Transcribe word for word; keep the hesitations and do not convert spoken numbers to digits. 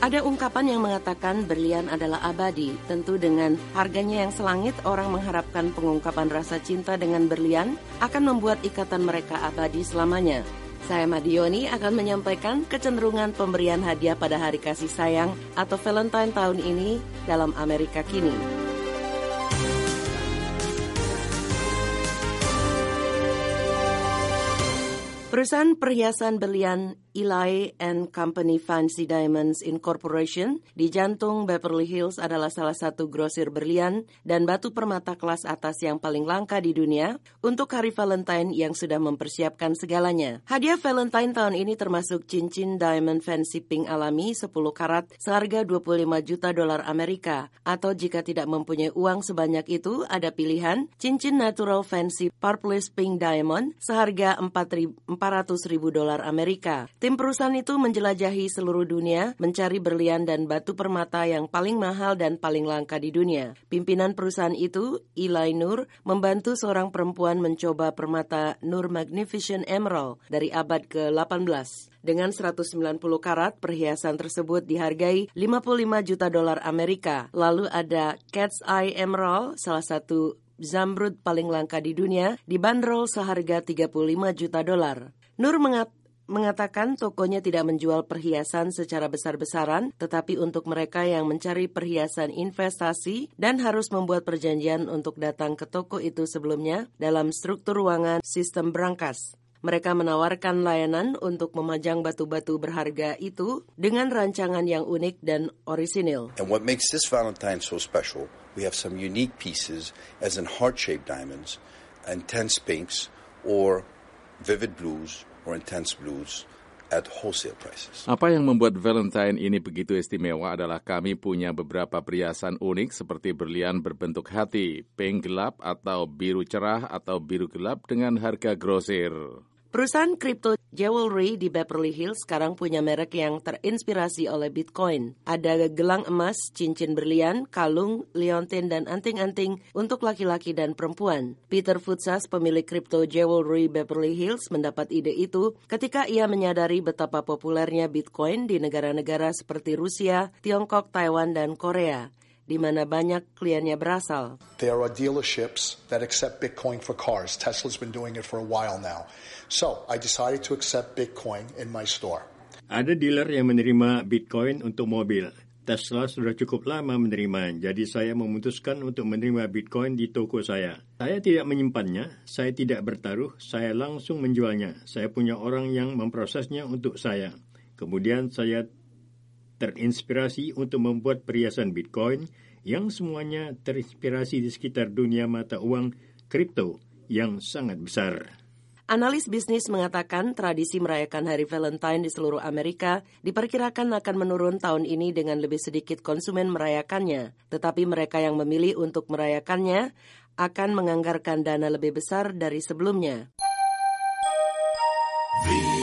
Ada ungkapan yang mengatakan berlian adalah abadi. Tentu dengan harganya yang selangit, orang mengharapkan pengungkapan rasa cinta dengan berlian akan membuat ikatan mereka abadi selamanya. Saya Madioni akan menyampaikan kecenderungan pemberian hadiah pada hari kasih sayang atau Valentine tahun ini dalam Amerika kini. Perusahaan perhiasan berlian Ely and Company Fancy Diamonds Incorporation di jantung Beverly Hills adalah salah satu grosir berlian dan batu permata kelas atas yang paling langka di dunia untuk hari Valentine yang sudah mempersiapkan segalanya. Hadiah Valentine tahun ini termasuk cincin diamond fancy pink alami sepuluh karat seharga dua puluh lima juta dolar Amerika, atau jika tidak mempunyai uang sebanyak itu, ada pilihan cincin natural fancy purplish pink diamond seharga empat ratus ribu dolar Amerika. Tim perusahaan itu menjelajahi seluruh dunia mencari berlian dan batu permata yang paling mahal dan paling langka di dunia. Pimpinan perusahaan itu, Eli Nur, membantu seorang perempuan mencoba permata Nur Magnificent Emerald dari abad ke delapan belas. Dengan seratus sembilan puluh karat, perhiasan tersebut dihargai lima puluh lima juta dolar Amerika. Lalu ada Cat's Eye Emerald, salah satu zamrud paling langka di dunia, dibanderol seharga tiga puluh lima juta dolar. Nur mengat mengatakan tokonya tidak menjual perhiasan secara besar-besaran, tetapi untuk mereka yang mencari perhiasan investasi dan harus membuat perjanjian untuk datang ke toko itu sebelumnya dalam struktur ruangan sistem brankas. Mereka menawarkan layanan untuk memajang batu-batu berharga itu dengan rancangan yang unik dan orisinil. And what makes this Valentine so special, we have some unique pieces as in heart-shaped diamonds, intense pinks, or vivid blues, or intense blues at wholesale prices. Apa yang membuat Valentine ini begitu istimewa adalah kami punya beberapa perhiasan unik seperti berlian berbentuk hati, pink gelap atau biru cerah atau biru gelap dengan harga grosir. Perusahaan crypto jewelry di Beverly Hills sekarang punya merek yang terinspirasi oleh Bitcoin. Ada gelang emas, cincin berlian, kalung, liontin, dan anting-anting untuk laki-laki dan perempuan. Peter Futsas, pemilik crypto jewelry Beverly Hills, mendapat ide itu ketika ia menyadari betapa populernya Bitcoin di negara-negara seperti Rusia, Tiongkok, Taiwan, dan Korea, di mana banyak kliennya berasal. There are dealerships that accept Bitcoin for cars. Tesla's been doing it for a while now. So, I decided to accept Bitcoin in my store. Ada dealer yang menerima Bitcoin untuk mobil. Tesla sudah cukup lama menerima, jadi saya memutuskan untuk menerima Bitcoin di toko saya. Saya tidak menyimpannya, saya tidak bertaruh, saya langsung menjualnya. Saya punya orang yang memprosesnya untuk saya. Kemudian saya terinspirasi untuk membuat perhiasan Bitcoin yang semuanya terinspirasi di sekitar dunia mata uang kripto yang sangat besar. Analis bisnis mengatakan tradisi merayakan Hari Valentine di seluruh Amerika diperkirakan akan menurun tahun ini dengan lebih sedikit konsumen merayakannya. Tetapi mereka yang memilih untuk merayakannya akan menganggarkan dana lebih besar dari sebelumnya.